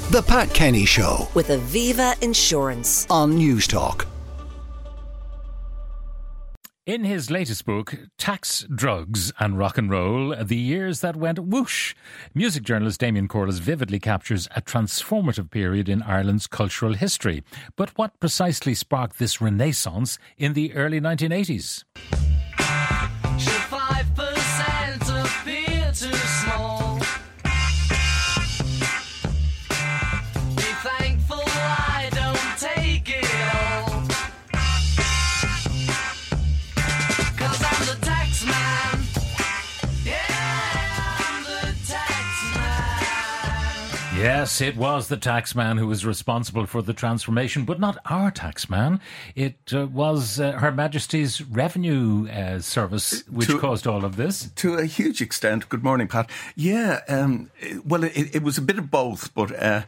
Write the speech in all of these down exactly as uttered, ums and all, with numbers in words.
The Pat Kenny Show with Aviva Insurance on News Talk. In his latest book, Tax, Drugs and Rock and Roll, The Years That Went Whoosh, music journalist Damien Corliss vividly captures a transformative period in Ireland's cultural history. But what precisely sparked this renaissance in the early nineteen eighties? Should five percent appear too small? Be thankful I don't take it all. Cause I'm the tax man. Yeah, I'm the tax man. Yes, it was the tax man who was responsible for the transformation, but not our tax man. It uh, was uh, Her Majesty's Revenue uh, Service which To- caused all of this. To a huge extent. Good morning, Pat. Yeah, um, well, it, it was a bit of both, but uh,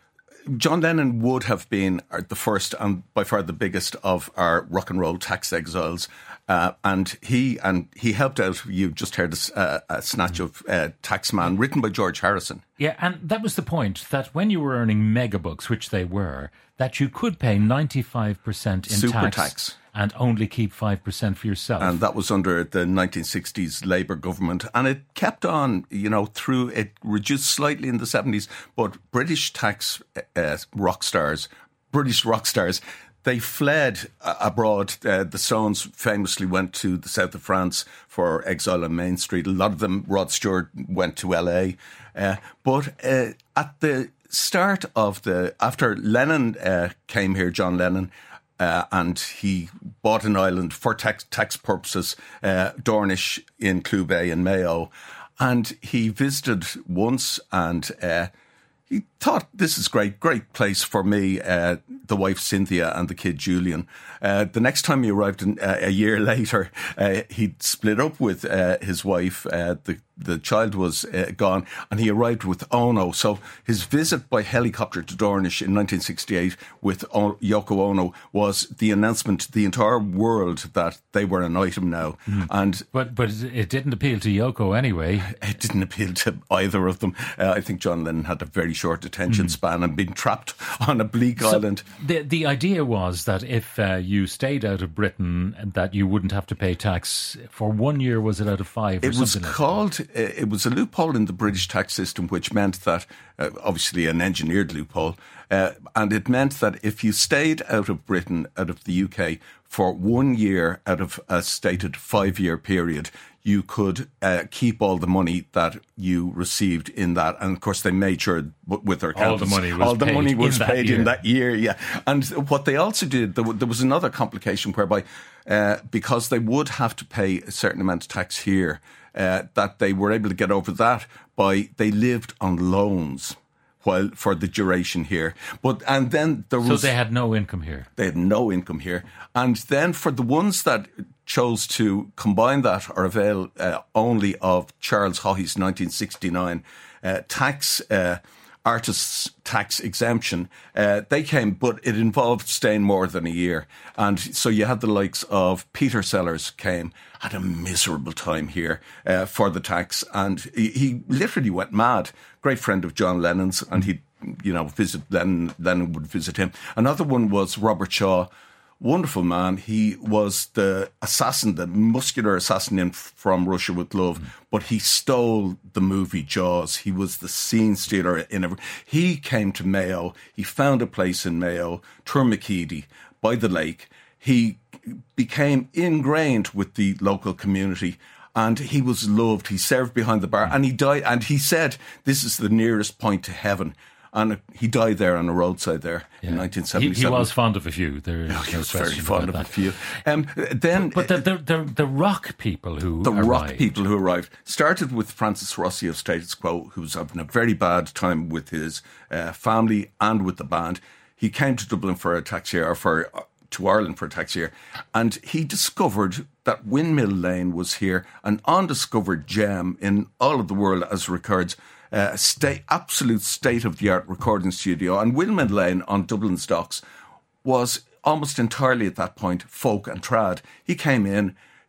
John Lennon would have been the first and by far the biggest of our rock and roll tax exiles. Uh, and he and he helped out. You just heard a, uh, a snatch of uh, Taxman, written by George Harrison. Yeah, and that was the point, that when you were earning megabucks, which they were, that you could pay ninety-five percent in Super tax, tax. and only keep five percent for yourself. And that was under the nineteen sixties Labour government. And it kept on, you know, through, it reduced slightly in the seventies. But British tax uh, rock stars, British rock stars, they fled uh, abroad. Uh, the Stones famously went to the south of France for exile on Main Street. A lot of them, Rod Stewart, went to L A. Uh, but uh, at the start of the, after Lennon uh, came here, John Lennon, Uh, and he bought an island for tax, tax purposes, uh, Dornish in Clew Bay in Mayo. And he visited once and uh, he thought, this is great, great place for me, uh, the wife Cynthia and the kid Julian. Uh, the next time he arrived, in, uh, a year later, uh, he'd split up with uh, his wife. Uh, the The child was uh, gone, and he arrived with Ono. So his visit by helicopter to Dornish in nineteen sixty-eight with o- Yoko Ono was the announcement to the entire world that they were an item now. Mm. And But but it didn't appeal to Yoko anyway. It didn't appeal to either of them. Uh, I think John Lennon had a very short attention mm. span and been trapped on a bleak so island. The the idea was that if uh, you stayed out of Britain, that you wouldn't have to pay tax for one year. Was it out of five? Or it was something called. Like uh, it was a loophole in the British tax system, which meant that, uh, obviously, an engineered loophole, uh, and it meant that if you stayed out of Britain, out of the U K, for one year out of a stated five-year period, you could uh, keep all the money that you received in that. And of course, they made sure with their all the money was all the paid, money was in, paid that in that year. Yeah, and what they also did, there, there was another complication whereby, uh, because they would have to pay a certain amount of tax here, uh, that they were able to get over that by they lived on loans while for the duration here. But and then there was so they had no income here. They had no income here, and then for the ones that chose to combine that or avail uh, only of Charles Haughey's nineteen sixty-nine uh, tax uh, artists tax exemption, uh, they came, but it involved staying more than a year, and so you had the likes of Peter Sellers came, had a miserable time here uh, for the tax, and he, he literally went mad. Great friend of John Lennon's, and he'd you know visit Lennon. Lennon would visit him. Another one was Robert Shaw. Wonderful man. He was the assassin, the muscular assassin in From Russia with Love, mm. but he stole the movie Jaws. He was the scene stealer in every. He came to Mayo. He found a place in Mayo, Turmakeedy, by the lake. He became ingrained with the local community, and he was loved. He served behind the bar, mm. and he died. And he said, "This is the nearest point to heaven." And he died there on the roadside there yeah. in nineteen seventy-seven. He, he was fond of a few. There, oh, he no was very fond of that. a few. Um, then, but the, the, the, the rock people who the arrived. rock people who arrived started with Francis Rossi of Status Quo, who was having a very bad time with his uh, family and with the band. He came to Dublin for a tax year, or for uh, to Ireland for a tax year, and he discovered that Windmill Lane was here, an undiscovered gem in all of the world as regards. Uh, state, absolute state-of-the-art recording studio. And Windmill Lane on Dublin's docks was almost entirely at that point folk and trad. He came in,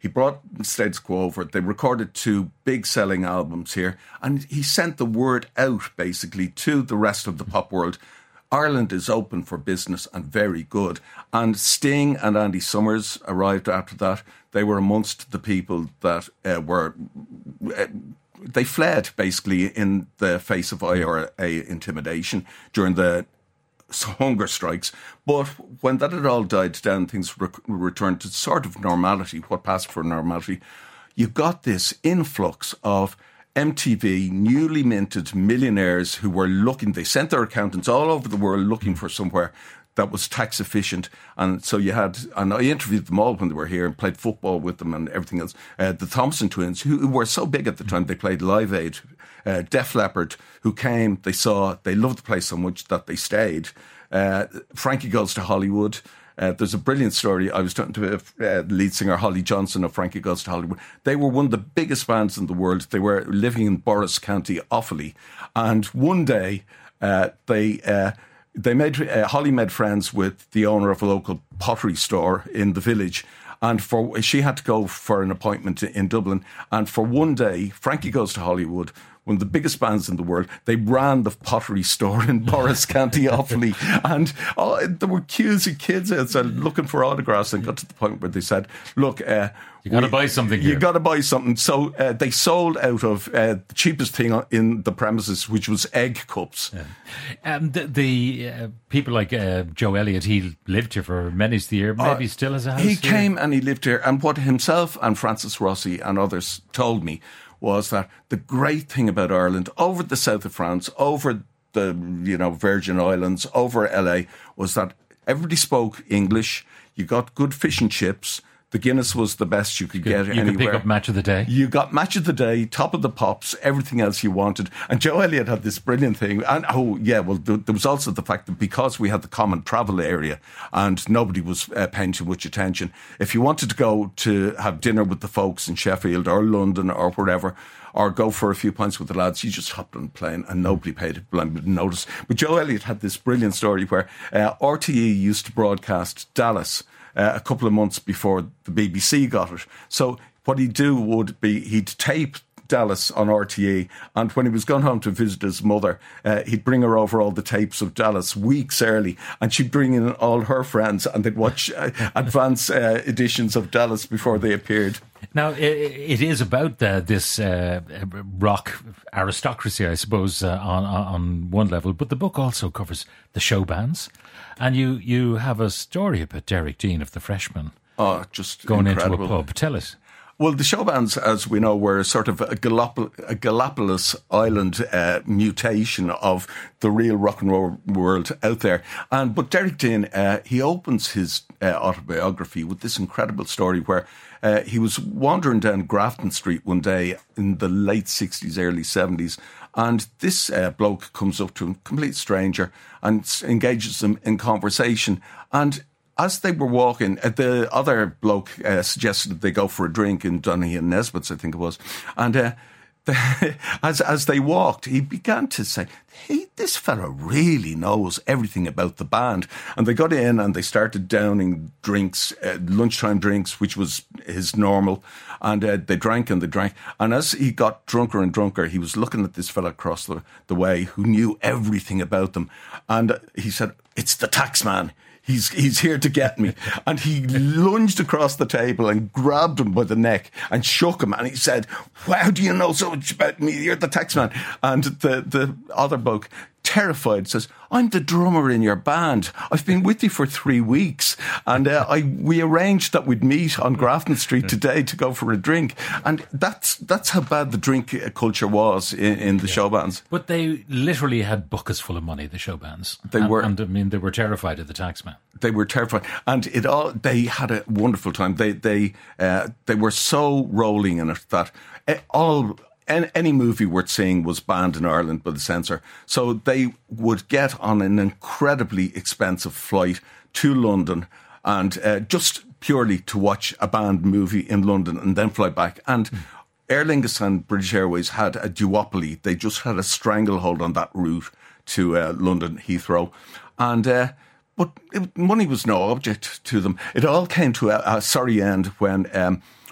He brought Status Quo over. They recorded two big selling albums here. And he sent the word out, basically, to the rest of the pop world. Ireland is open for business and very good. And Sting and Andy Summers arrived after that. They were amongst the people that uh, were... Uh, they fled, basically, in the face of I R A intimidation during the hunger strikes. But when that had all died down, things re- returned to sort of normality, what passed for normality. You got this influx of M T V newly minted millionaires who were looking, they sent their accountants all over the world looking for somewhere that was tax efficient. And so you had, and I interviewed them all when they were here and played football with them and everything else. Uh, the Thompson twins, who, who were so big at the time, they played Live Aid. Uh, Def Leppard, who came, they saw, they loved the place so much that they stayed. Uh, Frankie Goes to Hollywood. Uh, there's a brilliant story. I was talking to uh, lead singer Holly Johnson of Frankie Goes to Hollywood. They were one of the biggest bands in the world. They were living in Borris County, Offaly. And one day, uh, they... Uh, They made uh, Holly made friends with the owner of a local pottery store in the village, and for she had to go for an appointment in Dublin. And for one day, Frankie Goes to Hollywood, one of the biggest bands in the world, they ran the pottery store in Borris County, Offaly, and oh, there were queues of kids outside looking for autographs, and got to the point where they said, "Look, uh, you got to buy something. You here. got to buy something." So uh, they sold out of uh, the cheapest thing in the premises, which was egg cups. Yeah. Um, the the uh, people like uh, Joe Elliott, he lived here for many of the year, maybe uh, still has a house. He here. came and he lived here, and what himself and Francis Rossi and others told me was that the great thing about Ireland, over the south of France, over the you know Virgin Islands, over L A, was that everybody spoke English. You got good fish and chips. The Guinness was the best you could you get you anywhere. You could pick up Match of the Day. You got Match of the Day, Top of the Pops, everything else you wanted. And Joe Elliott had this brilliant thing. And oh, yeah, well, there, there was also the fact that because we had the common travel area and nobody was uh, paying too much attention, if you wanted to go to have dinner with the folks in Sheffield or London or wherever, or go for a few pints with the lads, you just hopped on a plane and nobody paid it blind notice. But Joe Elliott had this brilliant story where uh, R T E used to broadcast Dallas Uh, a couple of months before the B B C got it. So what he'd do would be he'd tape Dallas on R T E, and when he was going home to visit his mother, uh, he'd bring her over all the tapes of Dallas weeks early, and she'd bring in all her friends, and they'd watch uh, advance uh, editions of Dallas before they appeared. Now, it, it is about uh, this uh, rock aristocracy, I suppose, uh, on, on one level, but the book also covers the show bands. And you, you have a story about Derek Dean of the Freshmen. Oh, just going incredible. into a pub. Tell us. Well, the show bands, as we know, were sort of a, Galap- a Galapagos Island uh, mutation of the real rock and roll world out there. And but Derek Dean, uh, he opens his uh, autobiography with this incredible story where uh, he was wandering down Grafton Street one day in the late sixties, early seventies, and this uh, bloke comes up to him, complete stranger, and engages him in conversation. And as they were walking, uh, the other bloke uh, suggested that they go for a drink in Donaghy and Nesbitt's, I think it was. And uh, the, as as they walked, he began to say, hey, this fella really knows everything about the band. And they got in and they started downing drinks, uh, lunchtime drinks, which was his normal. And uh, they drank and they drank. And as he got drunker and drunker, he was looking at this fella across the, the way who knew everything about them. And he said, it's the tax man. He's he's here to get me. And he lunged across the table and grabbed him by the neck and shook him. And he said, how do you know so much about me? You're the tax man. And the, the other bloke, terrified, says, I'm the drummer in your band. I've been with you for three weeks. And uh, I we arranged that we'd meet on Grafton Street today to go for a drink. And that's that's how bad the drink culture was in, in the yeah. show bands. But they literally had buckets full of money, the show bands. They and, were. And I mean, they were terrified of the tax man. They were terrified. And it all, they had a wonderful time. They, they, uh, they were so rolling in it that all... any movie worth seeing was banned in Ireland by the censor. So they would get on an incredibly expensive flight to London and uh, just purely to watch a banned movie in London and then fly back. And mm. Aer Lingus and British Airways had a duopoly. They just had a stranglehold on that route to uh, London Heathrow. And... Uh, But it, money was no object to them. It all came to a, a sorry end when um,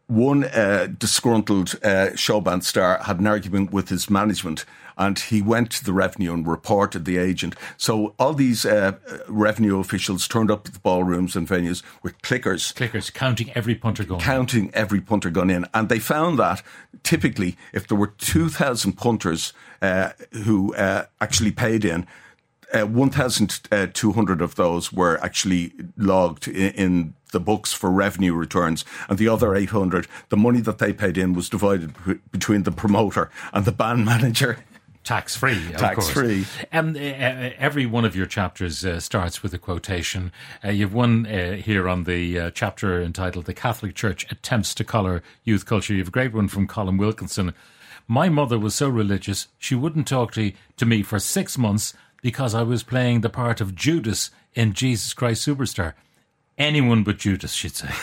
one uh, disgruntled uh, showband star had an argument with his management, and he went to the revenue and reported the agent. So all these uh, revenue officials turned up at the ballrooms and venues with clickers. Clickers, counting every punter going Counting every punter gone in. And they found that typically if there were two thousand punters uh, who uh, actually paid in, uh, one thousand two hundred of those were actually logged in, in the books for revenue returns, and the other eight hundred, the money that they paid in was divided b- between the promoter and the band manager. Tax free, of Tax course. free. Um, uh, every one of your chapters uh, starts with a quotation. Uh, you've one uh, here on the uh, chapter entitled "The Catholic Church Attempts to Colour Youth Culture." You have a great one from Colin Wilkinson. "My mother was so religious, she wouldn't talk to, to me for six months because I was playing the part of Judas in Jesus Christ Superstar." Anyone but Judas, she'd say.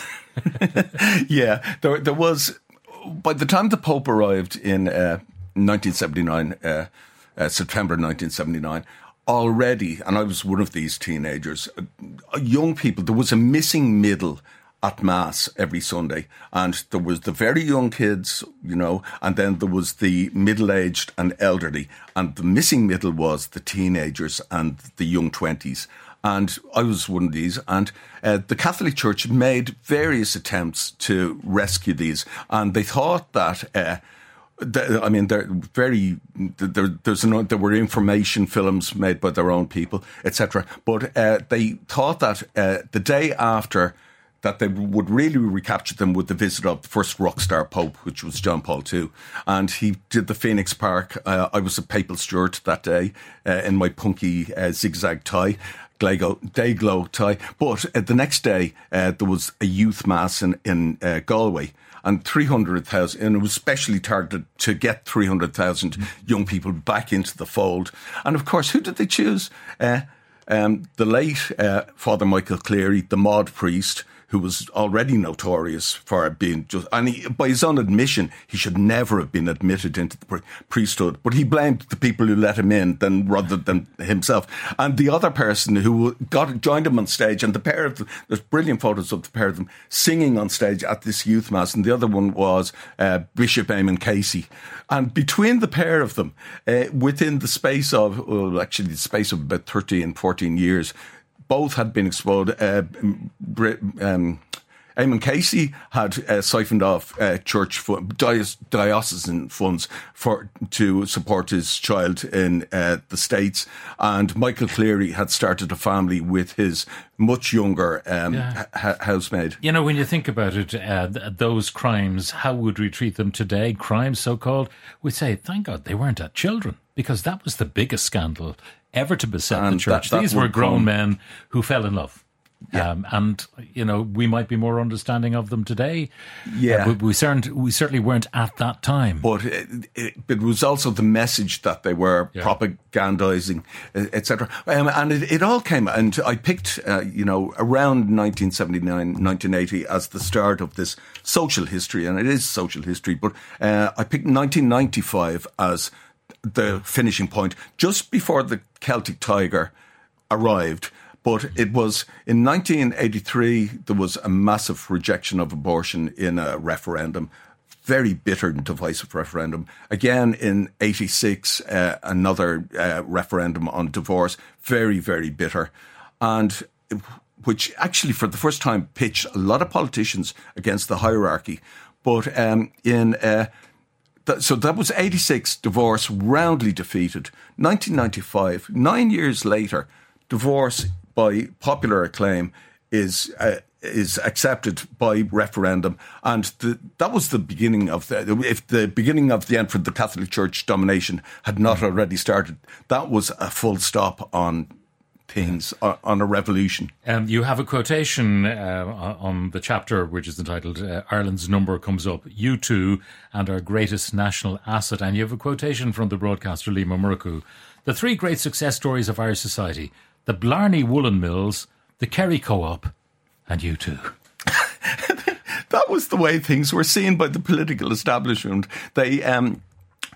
Yeah, there, there was, by the time the Pope arrived in uh, nineteen seventy-nine, uh, uh, September nineteen seventy-nine, already, and I was one of these teenagers, uh, young people, there was a missing middle at Mass every Sunday. And there was the very young kids, you know, and then there was the middle-aged and elderly. And the missing middle was the teenagers and the young twenties. And I was one of these. And uh, the Catholic Church made various attempts to rescue these. And they thought that... Uh, I mean, they're very. There, there's an, there were information films made by their own people, et cetera. But uh, they thought that uh, the day after that they would really recapture them with the visit of the first rock star Pope, which was John Paul the Second. And he did the Phoenix Park. Uh, I was a papal steward that day uh, in my punky uh, zigzag tie. Day glow tie. But uh, the next day, uh, there was a youth mass in, in uh, Galway. And three hundred thousand, and it was specially targeted to get three hundred thousand young people back into the fold. And of course, who did they choose? Uh, um, the late uh, Father Michael Cleary, the Maud priest, who was already notorious for being just, and he, by his own admission, he should never have been admitted into the priesthood. But he blamed the people who let him in, than rather than himself. And the other person who got joined him on stage, and the pair of them, there's brilliant photos of the pair of them singing on stage at this youth mass. And the other one was uh, Bishop Eamon Casey. And between the pair of them, uh, within the space of, well, actually the space of about thirteen, fourteen years, both had been exposed. Uh, um, Eamon Casey had uh, siphoned off uh, church fund, dios- diocesan funds for to support his child in uh, the States, and Michael Cleary had started a family with his much younger um, yeah. ha- housemaid. You know, when you think about it, uh, th- those crimes, how would we treat them today? Crimes, so-called, we'd say, thank God they weren't at children, because that was the biggest scandal ever to beset and the church. That, that These were grown come. men who fell in love. Yeah. Um, and, you know, we might be more understanding of them today. Yeah. Uh, we, we, certainly, we certainly weren't at that time. But it, it, it was also the message that they were yeah. propagandizing, et cetera. Um, and it, it all came, and I picked, uh, you know, around nineteen seventy-nine, nineteen eighty as the start of this social history, and it is social history, but uh, I picked nineteen ninety-five as the finishing point, just before the Celtic Tiger arrived. But it was in nineteen eighty-three, there was a massive rejection of abortion in a referendum, very bitter and divisive referendum. Again, in eighty-six, uh, another uh, referendum on divorce, very, very bitter. And which actually, for the first time, pitched a lot of politicians against the hierarchy. But um, in... Uh, So that was eighty-six, divorce roundly defeated. nineteen ninety-five, nine years later, divorce by popular acclaim is uh, is accepted by referendum, and the, that was the beginning of the. If the beginning of the end for the Catholic Church domination had not already started, that was a full stop on things, on a revolution. Um, you have a quotation uh, on the chapter which is entitled uh, Ireland's Number Comes Up, U two and Our Greatest National Asset. And you have a quotation from the broadcaster Lima Murku. The three great success stories of Irish society, the Blarney Woolen Mills, the Kerry Co-op and U two. That was the way things were seen by the political establishment. They... Um,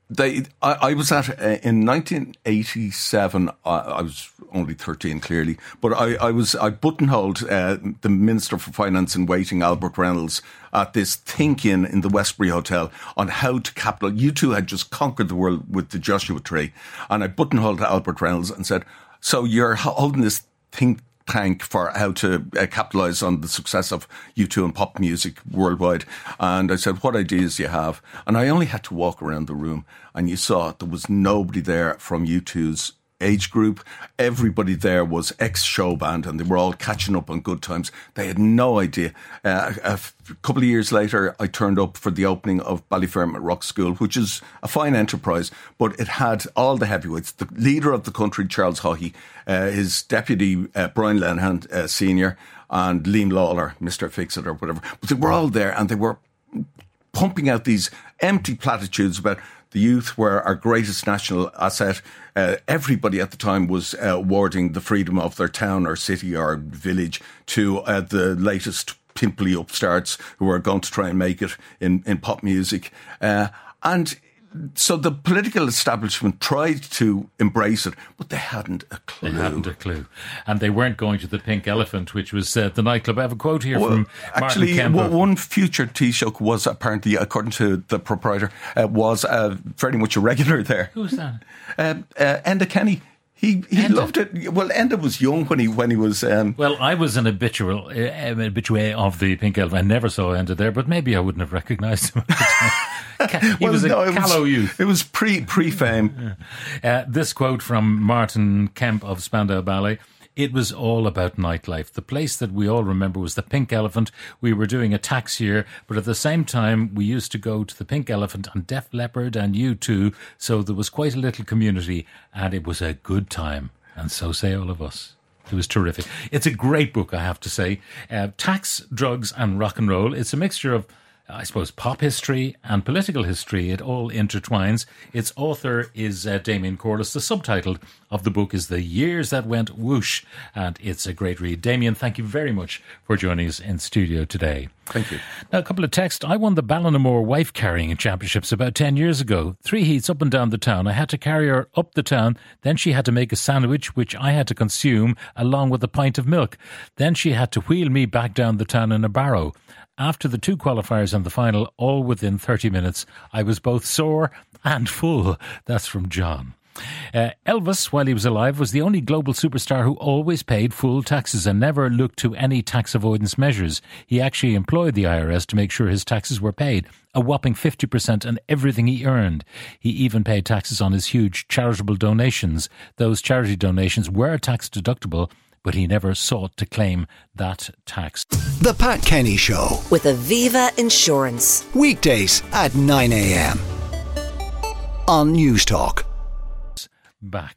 They, I, I was at, uh, in nineteen eighty-seven, I, I was only thirteen clearly, but I, I was, I buttonholed uh, the Minister for Finance in waiting, Albert Reynolds, at this think-in in the Westbury Hotel on how to capital. U two had just conquered the world with the Joshua Tree. And I buttonholed Albert Reynolds and said, so you're holding this think tank for how to uh, capitalise on the success of U two and pop music worldwide. And I said, what ideas do you have? And I only had to walk around the room and you saw there was nobody there from U two's age group. Everybody there was ex-show band and they were all catching up on good times. They had no idea. Uh, a f- couple of years later, I turned up for the opening of Ballyfermot Rock School, which is a fine enterprise, but it had all the heavyweights. The leader of the country, Charles Haughey, uh, his deputy, uh, Brian Lenihan, uh, Senior, and Liam Lawler, Mister Fix-It or whatever. But they were all there and they were pumping out these empty platitudes about the youth were our greatest national asset. Uh, everybody at the time was uh, awarding the freedom of their town or city or village to uh, the latest pimply upstarts who were going to try and make it in, in pop music. Uh, and so the political establishment tried to embrace it, but they hadn't a clue. They hadn't a clue. And they weren't going to the Pink Elephant, which was uh, the nightclub. I have a quote here well, from actually, Martin Kemper. One future Taoiseach was apparently, according to the proprietor, uh, was uh, very much a regular there. Who's that? Um, uh, Enda Kenny. He he Enda. loved it. Well, Enda was young when he when he was. Um, Well, I was an habitual uh, an habitué of the Pink Elephant. I never saw Enda there, but maybe I wouldn't have recognised him at the time. He well, was a no, it callow was, youth. It was pre pre fame. Uh, this quote from Martin Kemp of Spandau Ballet. It was all about nightlife. The place that we all remember was the Pink Elephant. We were doing a tax year, but at the same time, we used to go to the Pink Elephant and Def Leppard and U two. So there was quite a little community and it was a good time. And so say all of us. It was terrific. It's a great book, I have to say. Uh, Tax, Drugs and Rock and Roll. It's a mixture of, I suppose, pop history and political history. It all intertwines. Its author is uh, Damien Corliss. The subtitle of the book is The Years That Went Whoosh, and it's a great read. Damien, thank you very much for joining us in studio today. Thank you. Now, a couple of texts. I won the Ballinamore wife carrying championships about ten years ago. Three heats up and down the town. I had to carry her up the town. Then she had to make a sandwich, which I had to consume along with a pint of milk. Then she had to wheel me back down the town in a barrow. After the two qualifiers and the final, all within thirty minutes, I was both sore and full. That's from John. Uh, Elvis, while he was alive, was the only global superstar who always paid full taxes and never looked to any tax avoidance measures. He actually employed the I R S to make sure his taxes were paid, a whopping fifty percent on everything he earned. He even paid taxes on his huge charitable donations. Those charity donations were tax deductible, but he never sought to claim that tax. The Pat Kenny Show. With Aviva Insurance. Weekdays at nine a.m. on News Talk. Back.